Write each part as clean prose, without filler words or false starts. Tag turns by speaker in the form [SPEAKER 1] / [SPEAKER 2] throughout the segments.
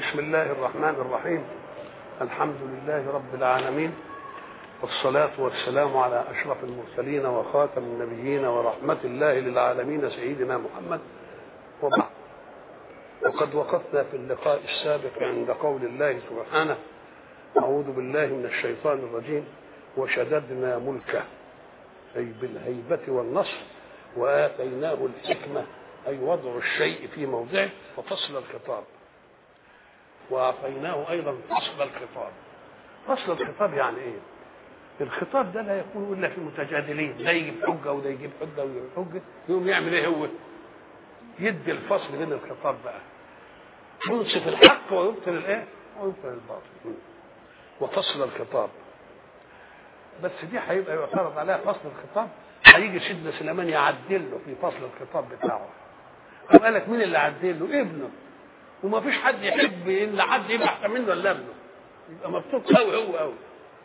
[SPEAKER 1] بسم الله الرحمن الرحيم. الحمد لله رب العالمين، والصلاة والسلام على أشرف المرسلين وخاتم النبيين ورحمة الله للعالمين سيدنا محمد، وبعد. وقد وقفنا في اللقاء السابق عند قول الله سبحانه: أعوذ بالله من الشيطان الرجيم: وشددنا ملكه، أي بالهيبة والنصر، وآتيناه الحكمة، أي وضع الشيء في موضعه وفصل الخطاب، وأعطيناه أيضا فصل الخطاب. فصل الخطاب يعني إيه؟ الخطاب ده لا يكون إلا في متجادلين، ده يجيب حجة وده يجيب حجة وده يجيب حجة، يقوم يعمل إيه هو؟ يدي الفصل بين الخطاب بقى، ينصف الحق ويبطل الإيه؟ ويبطل الباطل. وفصل الخطاب، بس دي هيبقى يعترض عليها فصل الخطاب، هيجي سيدنا سليمان يعدل له في فصل الخطاب بتاعه. قال لك مين اللي عدل له؟ ابنه، وما فيش حد يحب ان حد يبقى احسن منه الا ابنه، يبقى مبسوط قوي هو قوي.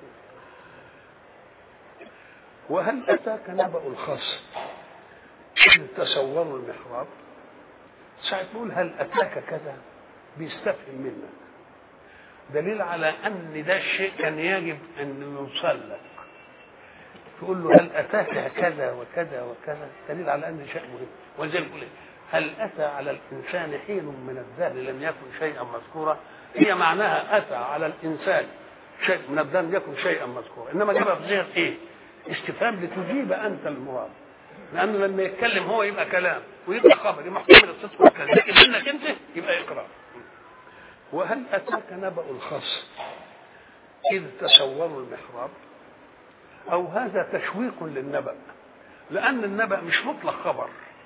[SPEAKER 1] وهل اتاك نبأ الخصم إذ تسوروا المحراب؟ ساعة تقول هل اتاك كذا بيستفهم منك، دليل على ان ده الشيء كان يجب ان يوصل لك. تقول له هل اتاك كذا وكذا وكذا، دليل على ان شيء مهم. ولذلك يقول هل اتى على الانسان حين من الدهر لم يكن شيئا مذكورا؟ هي معناها اتى على الانسان شيء من الدهر لم يكن شيئا مذكورا، انما جابها في صيغه ايه؟ استفهام لتجيب انت المراد، لانه لما يتكلم هو يبقى كلام ويبقى خبر محتمل الصدق والكذب، لكن انك انت يبقى اقرار. وهل اتاك نبأ الخصم اذ تسوروا المحراب؟ او هذا تشويق للنبأ، لان النبأ مش مطلق خبر.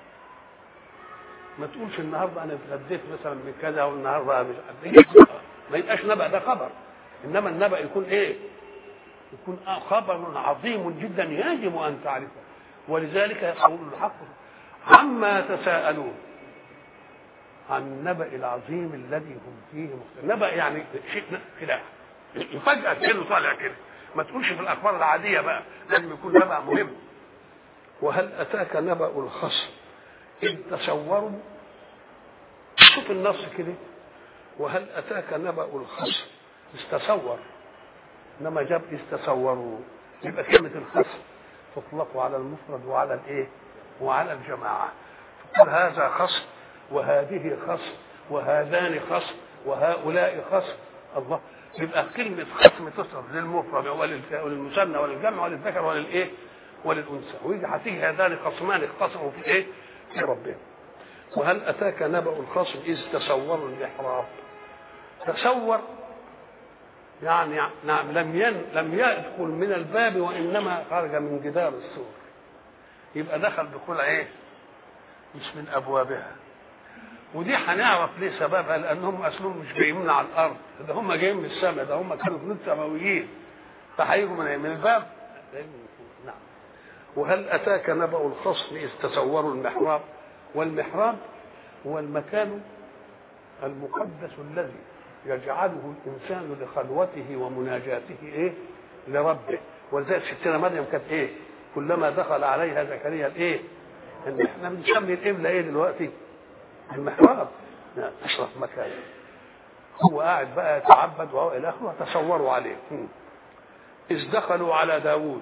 [SPEAKER 1] ما تقولش النهارده انا اتغديت مثلا بكذا والنهارده ما يبقاش نبأ، ده خبر. انما النبأ يكون ايه؟ يكون خبر عظيم جدا يجب ان تعرفه. ولذلك يقول الحق: عما يتساءلون عن النبأ العظيم الذي هم فيه مختلفون. نبأ يعني شيء كده فجأة كده طالع كده، ما تقولش في الاخبار العاديه بقى، لازم يكون نبأ مهم. وهل اتاك نبأ الخصم إذ تسوروا؟ شوف النص كده: وهل أتاك نبأ الخصم استصور، إنما جاب استسوروا، يبقى كلمة الخصم تطلق على المفرد وعلى الإيه؟ وعلى الجماعة. تقول هذا خصم وهذه خصم وهذان خصم وهؤلاء خصم. الله، يبقى كلمة خصم تصرف للمفرد وللمثنى وللجمع وللذكر وللإيه؟ وللأنثى. ويجي هتيجي هذان خصمان اختصموا في إيه؟ في ربهم. وهل أتاك نبأ الخصم إذ تسوروا المحراب؟ تسور يعني نعم لم يدخل من الباب، وإنما خرج من جدار السور. يبقى دخل دخول إيه؟ مش من أبوابها. ودي هنعرف ليه سببها، لأنهم أصلهم مش جايين من على الأرض، ده هم جايين من السماء، ده هم كانوا جنود سماويين، فهيجوا من الباب. نعم. وهل أتاك نبأ الخصم إذ تسوروا المحراب؟ والمحراب هو المكان المقدس الذي يجعله الإنسان لخلوته ومناجاته إيه؟ لربه. ولذلك ستنا مريم كانت إيه؟ كلما دخل عليها زكريا الإيه؟ إن إحنا بنسمي القبلة إيه دلوقتي؟ المحراب، أشرف مكان. هو قاعد بقى يتعبد وإلى آخره، وتصوروا عليه. إذ دخلوا على داوود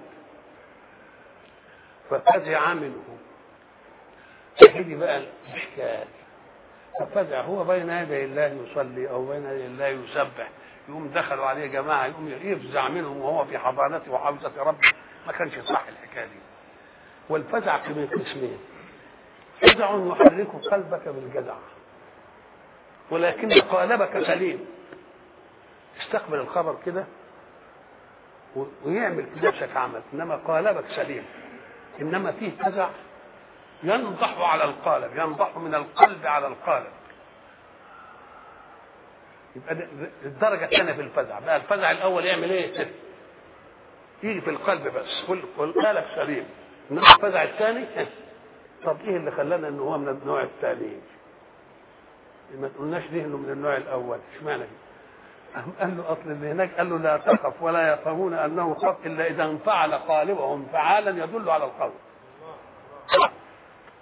[SPEAKER 1] ففزع منه. هذه بقى الإشكال. ففزع هو بين يدي الله يصلي أو بين يدي الله يسبح، يقوم دخلوا عليه جماعة يقوم يفزع منهم وهو في حضانته وحوزة ربه. ما كانش صح الحكاية دي. والفزع من قسمين: فزع يحرك قلبك بالجزع، ولكن قالبك سليم، استقبل الخبر كده ويعمل في نفسك عمل، إنما قالبك سليم. إنما فيه فزع ينضح على القالب، ينضح من القلب على القالب. يبقى الدرجة الثانية في الفزع. بقى الفزع الأول يعمل إيه؟ يجي في القلب بس والقالب سليم. إنما الفزع الثاني طب إيه اللي خلانا إنه هو من النوع الثاني؟ ما تقولناش ليه إنه من النوع الأول؟ إشمعنى كده؟ قال له أصل اللي هناك قال له لا تخف ولا يفهمون أنه خف إلا إذا انفعل قالبهم فعالا يدل على القول.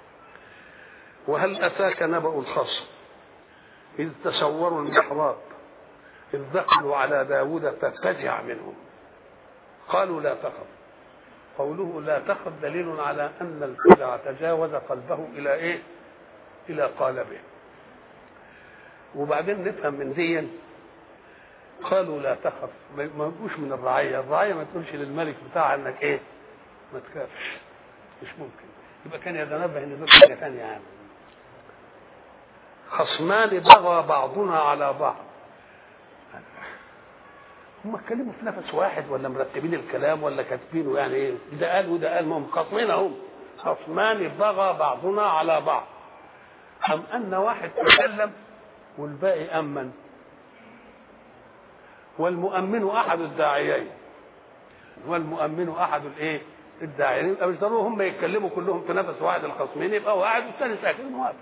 [SPEAKER 1] وهل أتاك نبأ الخصم إذ تسوروا المحراب إذ دخلوا على داود ففزع منهم قالوا لا تخف. قوله لا تخف دليل على أن الفزع تجاوز قلبه إلى إيه؟ إلى قالبه. وبعدين نفهم من دي قالوا لا تخف، ما يبقوش من الرعية ما تقولش للملك بتاعها انك ايه ما تخافش، مش ممكن. يبقى كان يتنبه ان دول حاجة ثانية يعني. خصمان بغى بعضنا على بعض، هم اتكلموا في نفس واحد ولا مرتبين الكلام ولا كاتبينه يعني ايه؟ ده قال وده قال، ما هم خصمين اهم. خصمان بغى بعضنا على بعض، أم أن واحد تكلم والباقي أمن؟ والمؤمن أحد الداعيين، والمؤمن أحد الإيه؟ الداعيين. يبقى مش ضروري هم يتكلموا كلهم في نفس واحد الخصمين، يبقى واحد والثاني ساكت موافق.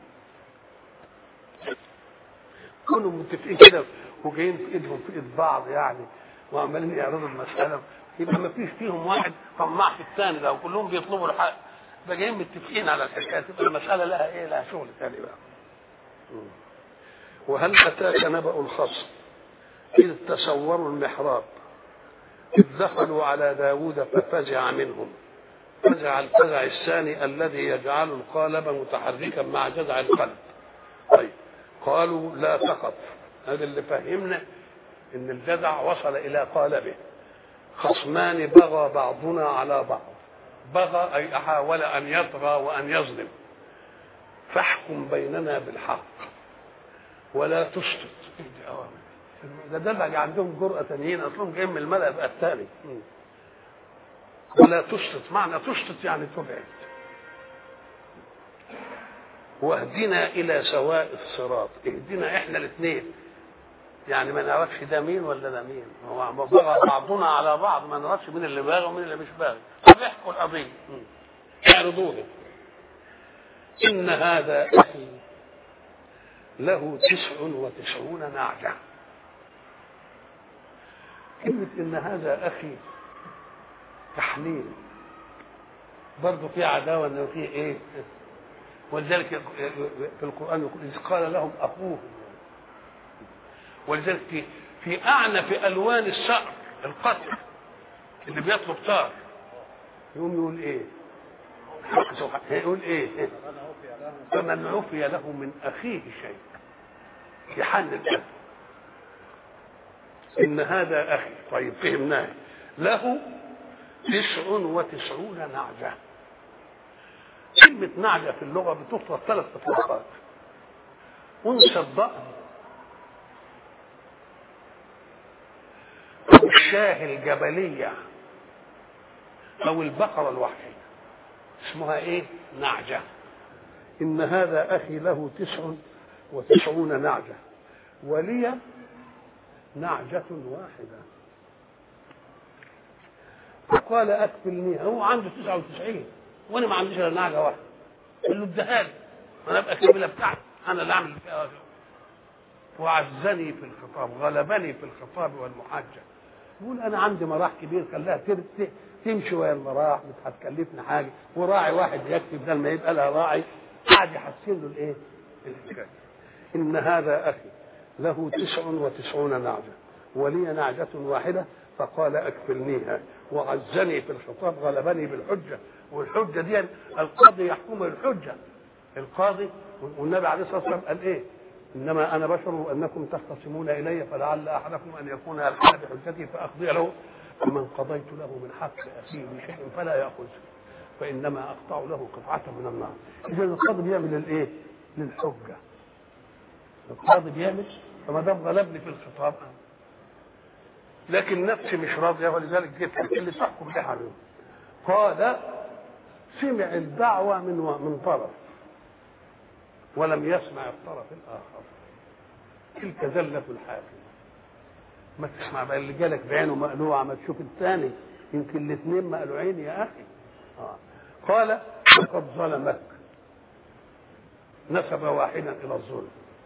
[SPEAKER 1] كانوا متفقين كده وجايين في ايدهم في ايد بعض يعني، وعمالين يعرضوا المسألة، يبقى ما فيش فيهم واحد طماع في الثاني ده، وكلهم بيطلبوا الحق، يبقى جايين متفقين على الحكاية، تبقى المسألة لها إيه؟ لها شغل ثاني بقى. وهل أتاك نبأ الخصم إذ تسوروا المحراب إذ دخلوا على داود ففزع منهم. فزع الفزع الثاني الذي يجعل القالب متحركا مع جذع القلب. طيب قالوا لا تخف، هذا اللي فهمنا ان الجذع وصل الى قالبه. خصمان بغى بعضنا على بعض، بغى اي حاول ان يطغى وان يظلم، فاحكم بيننا بالحق ولا تسقط. ده دل عندهم جرأة ثانيين، اصلهم جايين من الملأ بقى الثاني. ولا تسقط، معنى تسقط يعني تبعد. واهدنا الى سواء الصراط، اهدنا احنا الاثنين، يعني ما نعرفش ده مين ولا ده مين، هو بغى بعضنا على بعض، ما نعرفش مين اللي باغي ومين اللي مش باغي. طب احكوا القضيه، اعرضوها. ان هذا اخي له 99 نعجه. كلمه ان هذا اخي تحليل، برضه في عداوه انه في ايه، ولذلك في القرآن يقول إذ قال لهم أخوهم. ولذلك في أعنف ألوان الثأر القتل اللي بيطلب ثار يقول إيه؟ يقول إيه؟ فمن عفي له من أخيه شيء يحن القلب. إن هذا أخي، طيب فهمناه، له 99 نعجة. كلمة نعجة في اللغة بتطلق 3 إطلاقات: أنثى الضأن، أو الشاه الجبلية، أو البقرة الوحشية، اسمها إيه؟ نعجة. إن هذا أخي له 99 نعجة ولي نعجة واحدة. فقال أكفلني، هو عنده 99 وانا ما عنديش الا نعجه واحده، قال له اديها لي انا ابقى كامله بتاعتي، انا اللي اعمل فيها. وعزني في الخطاب، غلبني في الخطاب والمحاجه. يقول انا عندي مراح كبير، خلاها تمشي ويا المراح، مش هتكلفني حاجه، وراعي واحد يكفي بدل ما يبقى لها راعي. قاعد يحسن له الايه؟ الحكايه. ان هذا اخي له 99 نعجه ولي نعجه واحده، فقال اكفلنيها. وعزني في الخطاب، غلبني بالحجه، والحجه دي القاضي يحكم بالحجه. القاضي، والنبي عليه الصلاه والسلام قال ايه؟ انما انا بشر وانكم تختصمون الي، فلعل احدكم ان يكون الحن بحجتي فاقضي له، ومن قضيت له من حق اخيه بشيء فلا ياخذه، فانما اقطع له قطعه من النار. اذا القاضي بيعمل الايه؟ للحجه. القاضي بيعمل، فما دام غلبني في الخطاب، لكن نفسي مش راضيه، ولذلك جبت اللي تحكم به عليه. قال سمع الدعوه من طرف ولم يسمع الطرف الاخر، تلك زله الحاكم. ما تسمع بقى اللي جالك بعينه مقلوعه، ما تشوف الثاني، يمكن الاثنين مقلوعين يا اخي. قال لقد ظلمك، نسب واحدا الى الظلم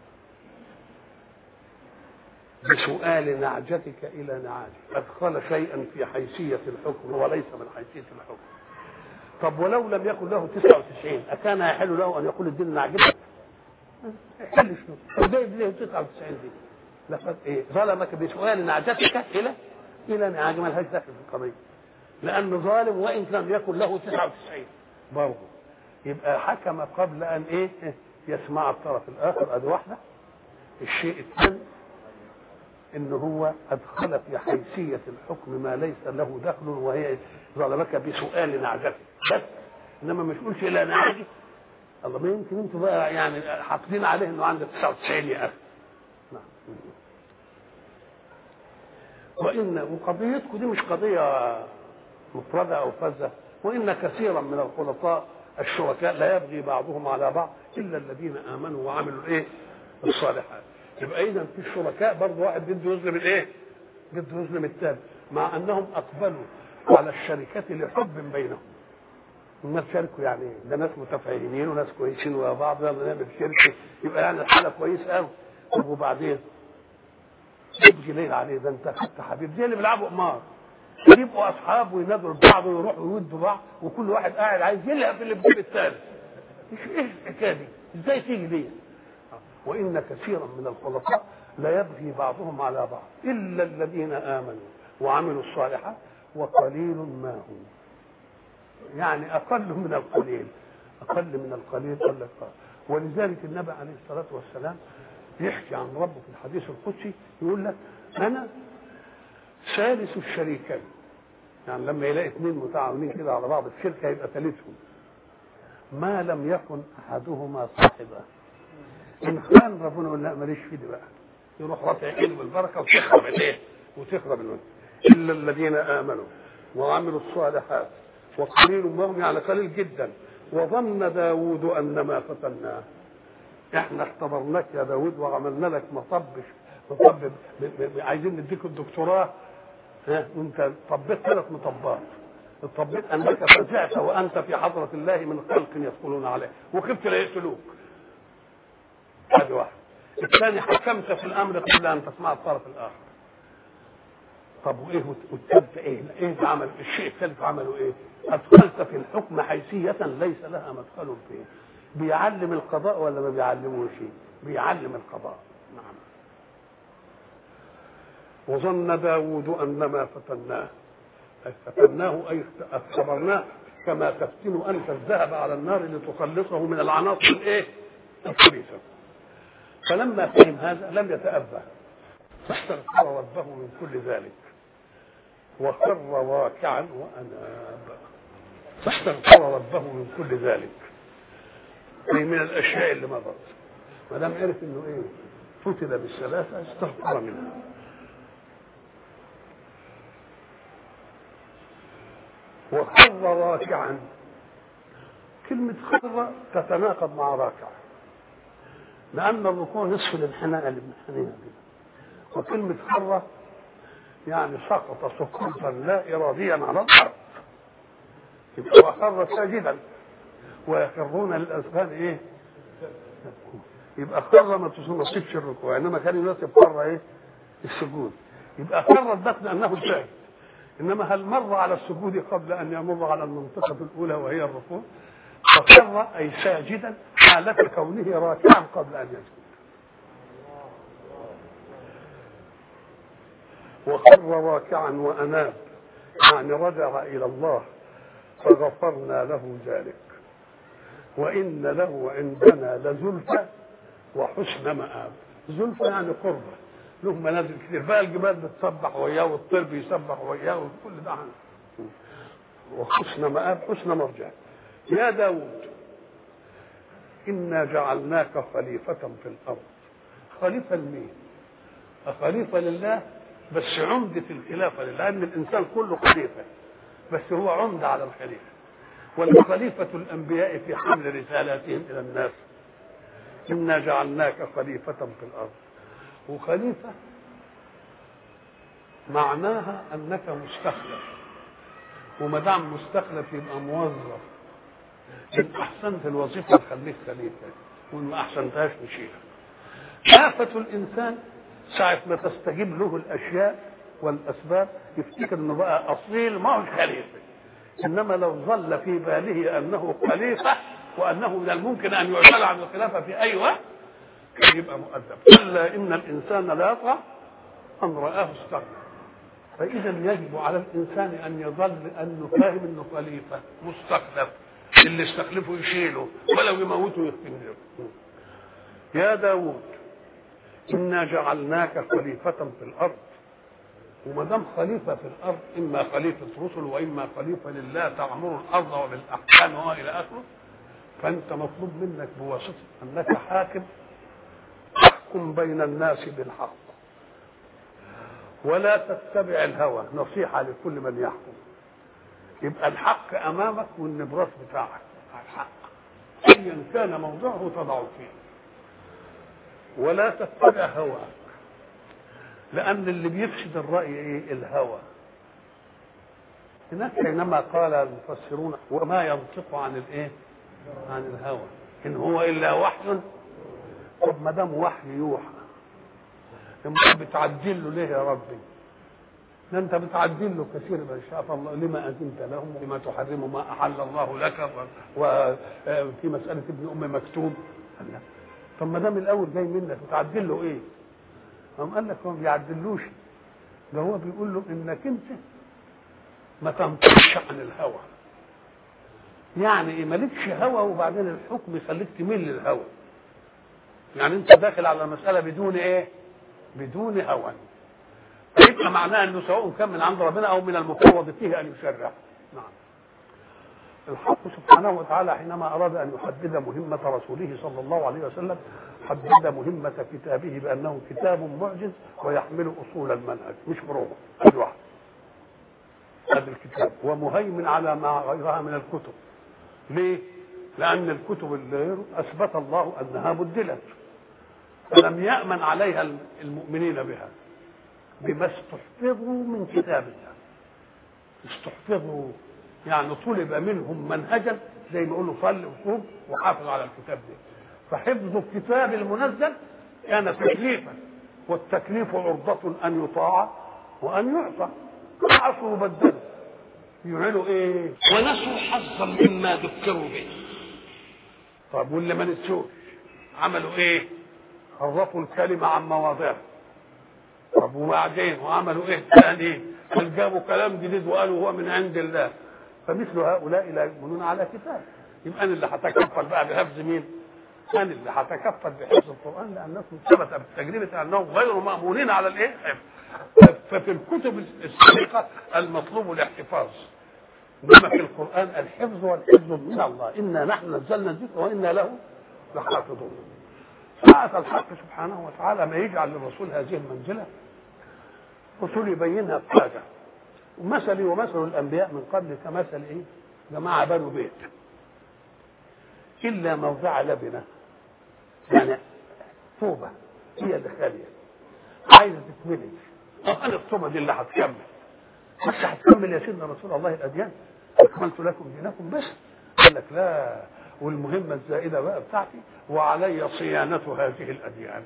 [SPEAKER 1] بسؤال نعجتك الى نعاجه، ادخل شيئا في حيثيه الحكم وليس من حيثيه الحكم. طب ولو لم يكن له 99 اكان يحل له ان يقول الدين نعجتك؟ يحل شنو؟ وجايب ليه 99 دي؟ لقد ظلمك بسؤال نعجتك الى نعاج ما لهاش دخل في القضيه، لانه ظالم وان لم يكن له 99 برضه. يبقى حكم قبل ان يسمع الطرف الاخر. ادي واحده. الشيء الثاني ان هو ادخل في حيثيه الحكم ما ليس له دخل، وهي ظلمك بسؤال نعجتك بس، انما ما تقولش الى نعاج. الله، ما يمكن انتوا بقى يعني حاطين عليه انه عنده 99 يا اخي. وقضيتكم دي مش قضيه مفردة أو فزة. وإن كثيرا من الخلطاء الشركاء لا يبغي بعضهم على بعض إلا الذين آمنوا وعملوا الصالحات. يبقى إذا في الشركاء برضه واحد بده يظلم بده يظلم الثاني، مع أنهم أقبلوا على الشركة لحب بينهم. الناس شاركوا يعني ده ناس متفاهمين وناس كويسين ويا بعض، يلا نعمل شركة، يبقى يعني الحالة كويسة قوي. طب وبعدين يجي ليل عليه، ده أنت خدت حبيب زي اللي بيلعبوا قمار، يبقوا اصحاب وينادوا لبعض ويروحوا يودوا بعض، وكل واحد قاعد عايز يلعب في اللي بجيب الثالث. ايه الحكايه دي؟ ازاي تيجي دي؟ وان كثيرا من الخلطاء لا يبغي بعضهم على بعض الا الذين امنوا وعملوا الصالحات وقليل ما هم. يعني اقل من القليل، اقل من القليل قل القليل. ولذلك النبي عليه الصلاه والسلام يحكي عن ربه في الحديث القدسي، يقول لك انا ثالث الشريكين. يعني لما يلاقي اثنين متعاونين كده على بعض في شركه يبقى ثالثهم، ما لم يكن احدهما صاحبا. ان كان ربنا يقول لا ماليش في دي بقى، يروح رافع ايده بالبركه وتخرب وتخرب الوجه. الا الذين امنوا وعملوا الصالحات وقليل ما هم، يعني قليل جدا. وظن داود انما فتناه، احنا اختبرناك يا داود وعملنا لك مطب عايزين نديك الدكتوراه، وانت طبيت 3 مطبات. طبيت انك فزعت وانت في حضره الله من خلق يدخلون عليه وخفت لا يقتلوك. هذه واحد. الثاني حكمت في الامر قبل ان تسمع الطرف الاخر. طب وايه والثالث ايه عمل الشيء الثالث عمله ايه؟ ادخلت في الحكم حيثيه ليس لها مدخل فيه. بيعلم القضاء ولا ما بيعلموش؟ بيعلم القضاء. نعم. وظن داود انما فتناه، أي اختبرناه كما تفتن انت الذهب على النار لتخلصه من العناصر الخبيثه. فلما فهم هذا لم يتأبى، فاستغفر ربه من كل ذلك وخر راكعا واناب. فاستغفر ربه من كل ذلك، من الاشياء اللي مضت، ما دام عرف انه فتن بالثلاثه استغفر منها. وخر راكعا، كلمة خر تتناقض مع راكع، لأن الركوع نصف الانحناء اللي بنحنيها دي، وكلمة خر يعني سقط سقوطا لا إراديا على الأرض. يبقى وخر ساجدا ويخرون للأذقان يبقى خر ما تصيبش الركوع، إنما كان يناسب خر السجود. يبقى خر الدفن أنه ساجد، إنما هل مر على السجود قبل أن يمر على المنطقة الأولى وهي الركوع؟ فخر أي ساجدا حالة كونه راكعا قبل أن يسجد. وخر راكعا وأناب، يعني رجع إلى الله فغفرنا له ذلك وإن له عندنا لزلفى وحسن مآب. زلفى يعني قربة، له منازل كتير بقى، الجبال بتسبح وياه والطير بيسبح وياه وكل ده عنه. وحسن مآب، حسن مرجع. يا داود إنا جعلناك خليفة في الأرض. خليفة لمين؟ خليفة لله، بس عمدة الخلافة لله، لأن الإنسان كله خليفة، بس هو عمدة على الخليفة. والخليفة الأنبياء في حمل رسالاتهم إلى الناس. إنا جعلناك خليفة في الأرض. وخليفة معناها أنك مستخلف، وما دام مستخلف يبقى موظف. إن أحسنت الوظيفة تخليك خليفة، وإن ما أحسنتهاش نشيلها. آفة الإنسان ساعة ما تستجيب له الأشياء والأسباب يفتكر إنه بقى أصيل ما هوش خليفة، إنما لو ظل في باله أنه خليفة وأنه من الممكن أن يعزل عن الخلافة في أي وقت يبقى مؤدب. كلا إن الإنسان لا يطغى أن رآه استغنى. فإذا يجب على الإنسان أن يظل أنه فاهم أنه خليفة مستخلف، اللي استخلفه يشيله ولو يموته يختمه. يا داود إنا جعلناك خليفة في الأرض. وما دام خليفة في الأرض إما خليفة رسل وإما خليفة لله تعمر الأرض وبالأحكام وإلى آخره، فأنت مطلوب منك بواسطة أنك حاكم تحكم بين الناس بالحق ولا تتبع الهوى. نصيحة لكل من يحكم. يبقى الحق أمامك والنبراس بتاعك الحق أيا كان موضوعه تضع فيه، ولا تتبع هواك، لأن اللي بيفسد الرأي إيه؟ الهوى. هناك حينما قال المفسرون وما ينطق عن الإيه؟ عن الهوى إن هو إلا وحي. طب ما دام وحي يوحى بتعدل له ليه يا ربي؟ ده انت بتعدل له كثير ما شاء الله. لما اذنت لهم ولما تحرم ما احل الله لك وفي مساله ابن ام مكتوم. طب ما دام الاول جاي منك بتعدل له ايه؟ قال لك هو ما بيعدلوش، ده هو بيقول له انك انت ما تنطقش عن الهوى. يعني ايه؟ مالكش هوى وبعدين الحكم يخليك تميل للهوى. يعني انت داخل على المساله بدون ايه؟ بدون هوى. فيبقى معناه انه سواء كان من عند ربنا او من المفوض فيه ان يشرع. نعم. الحق سبحانه وتعالى حينما اراد ان يحدد مهمه رسوله صلى الله عليه وسلم حدد مهمه كتابه بانه كتاب معجز ويحمل اصول المنهج مش فروعه. هذا واحد. هذا الكتاب ومهيمن على ما غيرها من الكتب. ليه؟ لان الكتب اللي غيره اثبت الله انها بدلت فلم يامن عليها المؤمنين بها بما استحفظوا من كتاب الله. استحفظوا يعني طلب منهم منهجا زي ما يقولوا صل وصوم وحافظ على الكتاب ده. فحفظ الكتاب المنزل كان تكليفا، والتكليف عرضة ان يطاع وان يعصى. عصوا وبدلوا يعملوا ايه؟ ونسوا حظا مما ذكروا به. طب واللي ما نسوش عملوا ايه؟ حرفوا الكلمة عن مواضعها. طب وبعدين وعملوا ايه ثاني؟ قال جابوا كلام جديد وقالوا هو من عند الله. فمثل هؤلاء لا يؤمنون على كتاب. يبقى انا اللي هتكفل بقى بحفظ مين؟ انا اللي هتكفل بحفظ القران لانكم ثبت بالتجربه انهم غير مامونين على الايه؟ ففي الكتب السابقه المطلوب الاحتفاظ، انما في القران الحفظ والحفظ من الله. انا نحن نزلنا الذكر وانا له لحافظون. ساعة الحق سبحانه وتعالى ما يجعل للرسول هذه المنزلة الرسول يبينها بحاجة. ومثلي ومثل الأنبياء من قبل كمثل إيه؟ جماعة بنوا بيت إلا موضع لبنة، يعني طوبة هي اللي خالية عايزة تتملي. أنا الطوبة دي اللي هتكمل، بس هتكمل يا سيدنا رسول الله الأديان؟ أكملت لكم دينكم بس؟ قال لك لا، والمهمة الزائدة بقى بتاعتي وعلي صيانة هذه الأديان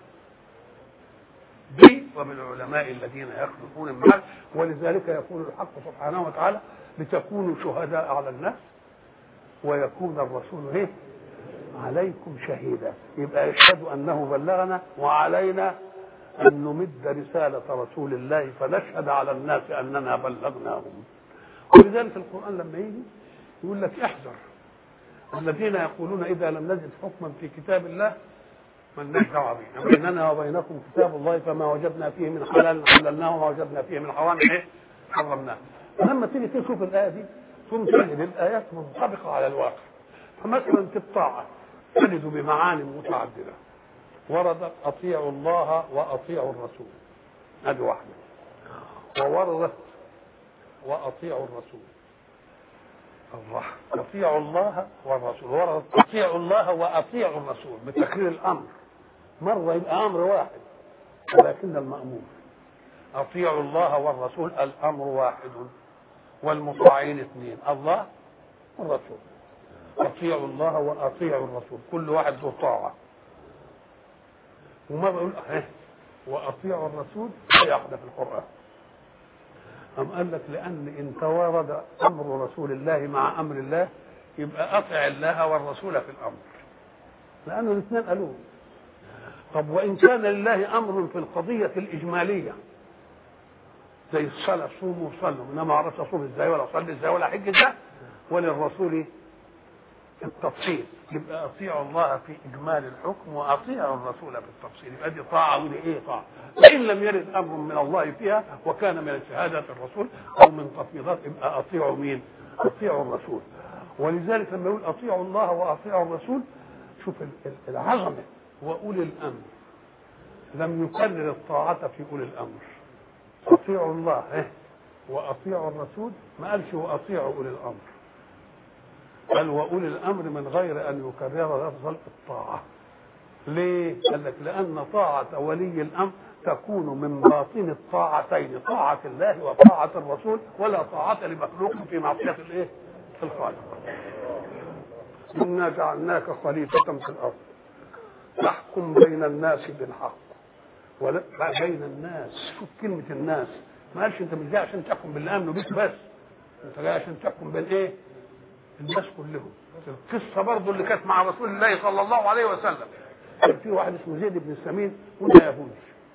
[SPEAKER 1] بي وبالعلماء الذين يخلفون من بعد. ولذلك يقول الحق سبحانه وتعالى لتكونوا شهداء على الناس ويكون الرسول ايه؟ عليكم شهيدا. يبقى يشهد أنه بلغنا وعلينا أن نمد رسالة رسول الله فنشهد على الناس أننا بلغناهم. ولذلك القرآن لما يجي يقول لك احذر الذين يقولون إذا لم نجد حكما في كتاب الله مالناش دعوة به، بيننا وبينكم كتاب الله فما وجدنا فيه من حلال حللناه وما وجدنا فيه من حرام ايه؟ حرمناه. فلما تيجي تشوف الآية دي ثم تجد الآيات منطبقة على الواقع. فمثلا في الطاعة تجد بمعاني متعددة وردت أطيعوا الله وأطيعوا الرسول، هذه واحدة. ووردت وأطيعوا الرسول الله، أطيعوا الله والرسول. وردت أطيعوا الله وأطيعوا الرسول بتكرير الأمر، مرة يبقى أمر واحد ولكن المأمور. أطيعوا الله والرسول الأمر واحد والمطاعين اثنين، الله والرسول. أطيعوا الله وأطيعوا الرسول، كل واحد له طاعة. ومرة يقول وأطيعوا الرسول آية واحدة في القرآن. أم قال لك لأن إن توارد أمر رسول الله مع أمر الله يبقى أطع الله والرسول في الأمر، لأنه الاثنين قالوه. طب وإن كان لله أمر في القضية الإجمالية زي الصلاة صوموا وصلوا، إنما ما أعرفش أصوم إزاي ولا أصلي إزاي ولا حج إزاي، وللرسول التفصيل، يبقى أطيعوا الله في إجمال الحكم وأطيعوا الرسول في التفصيل، يبقى دي طاعة ودي إيه طاعة. فإن لم يرد أمر من الله فيها وكان من شهادة الرسول أو من تفويضات، يبقى أطيعوا مين؟ أطيعوا الرسول. ولذلك لما يقول أطيعوا الله وأطيعوا الرسول، شوف العظمة. وأولي الأمر لم يكرر الطاعة في أولي الأمر، أطيعوا الله وأطيعوا الرسول، ما قالش وأطيعوا أولي الأمر، قال وأولي الأمر من غير أن يكرر لفظ الطاعة. ليه؟ قال لك لأن طاعة ولي الأمر تكون من باطن الطاعتين، طاعة الله وطاعة الرسول، ولا طاعة لمخلوق في معصية الخالق. إنا جعلناك خليفة في الأرض تحكم بين الناس بالحق، ولا بين الناس. شوف كلمة الناس، ما قالش أنت مش جاي عشان تحكم باللي آمنوا بيك بس، أنت جاي عشان تحكم بين إيه؟ الناس كلهم. القصة برضو اللي كانت مع رسول الله صلى الله عليه وسلم، كان في واحد اسمه زيد بن السمين وده يهودي،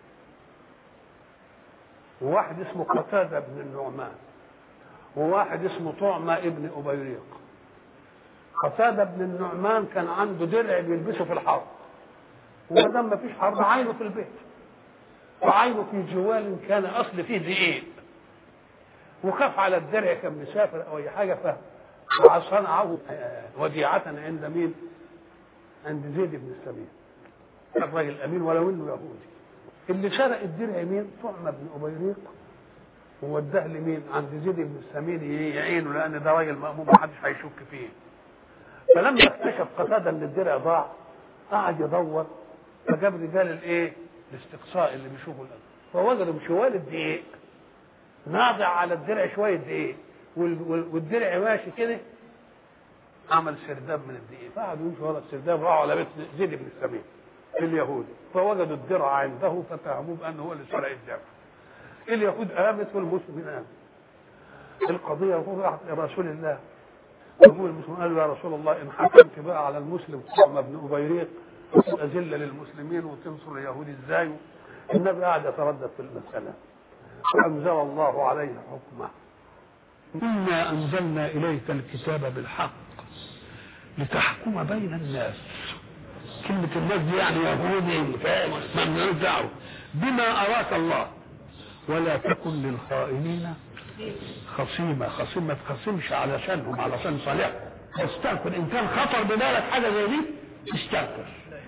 [SPEAKER 1] وواحد اسمه قتادة بن النعمان، وواحد اسمه طعمة ابن أبيريق. قتادة بن النعمان كان عنده درع بيلبسه في الحرب، وما ما فيش حرب عينه في البيت، وعينه في جوال كان أصل فيه دقيق، وخاف على الدرع، كان مسافر أو أي حاجة، فصنعه وديعة عند مين؟ عند زيد بن السمين، الراجل أمين ولو إنه يهودي. اللي سرق الدرع مين؟ طعمة بن أبيريق، ووداه لمين؟ عند زيد بن السمين يعينه، لأن ده راجل مأمون محدش هيشك فيه. فلما اكتشف قتادة ان الدرع ضاع، قعد يدور، فجاب رجال الايه؟ الاستقصاء اللي بيشوفوا الأمر، فوجدوا شوال الدقيق ناضع على الدرع شويه دقيق، والدرع ماشي كده، عمل سرداب من الدقيق، فقعدوا يمشوا ورا السرداب، راحوا على بيت زيد بن السمين اليهودي، فوجدوا الدرع عنده فتهموه بانه هو اللي سرق الدرع. اليهود قامت والمسلمين قامت. القضيه راحت لرسول الله، يقول المسلمين قالوا يا رسول الله ان حكمت بقى على المسلم طعمة بن أبيريق تبقى ذله للمسلمين وتنصر اليهود ازاي؟ النبي قاعد يتردد في المساله، فانزل الله عليه حكمه: إنا أنزلنا إليك الكتاب بالحق لتحكم بين الناس. كلمة الناس دي يعني يهودي فاهم ممنوع دعوه بما أراك الله ولا تكن للخائنين خصيمة. ما تخصمش علشانهم، علشان صالح، استغفر. إن كان خطر ببالك حاجة زي دي استغفر.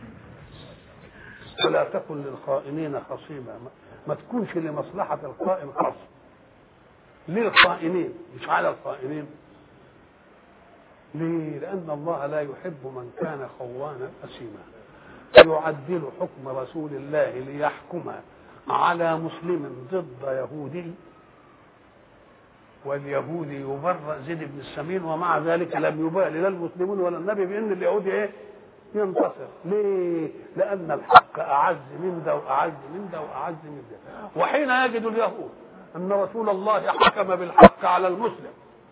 [SPEAKER 1] ولا تكن للخائنين خصيمة، ما تكونش لمصلحة الخائن خصم. للخائنين مش على الخائنين. ليه؟ لأن الله لا يحب من كان خوانا أثيما. يعدل حكم رسول الله ليحكم على مسلم ضد يهودي، واليهودي يبرأ زيد بن السمين، ومع ذلك لم يبالي لا المسلمون ولا النبي بأن اليهودي ينتصر. ليه؟ لأن الحق أعز من ده وأعز من ده وأعز من ده. وحين يجد اليهود أن رسول الله حكم بالحق على المسلم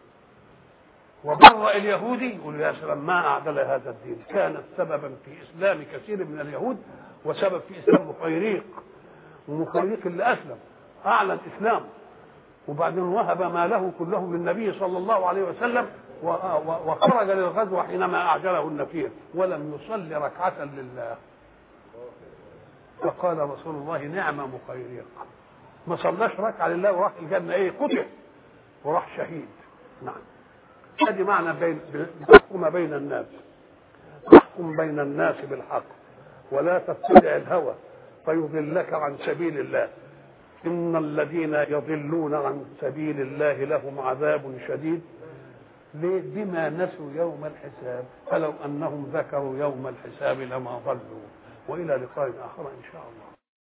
[SPEAKER 1] وبرأ اليهودي، يقول يا سلام ما أعدل هذا الدين. كانت سببا في إسلام كثير من اليهود، وسبب في إسلام مخيريق، ومخيريق اللي أسلم أعلن إسلامه، وبعدين وهب ماله كله للنبي صلى الله عليه وسلم، وخرج للغزو حينما أعجله النفير ولم يصلي ركعة لله. فقال رسول الله نعم مخيريق، ما صلاش ركعة لله وراح الجنة قتل وراح شهيد. نعم، هذه معنى تحكم بين الناس، تحكم بين الناس بالحق ولا تتبع الهوى فيضلك عن سبيل الله. إن الذين يضلون عن سبيل الله لهم عذاب شديد. ليه؟ بما نسوا يوم الحساب، فلو أنهم ذكروا يوم الحساب لما ضلوا. وإلى لقاء آخر إن شاء الله.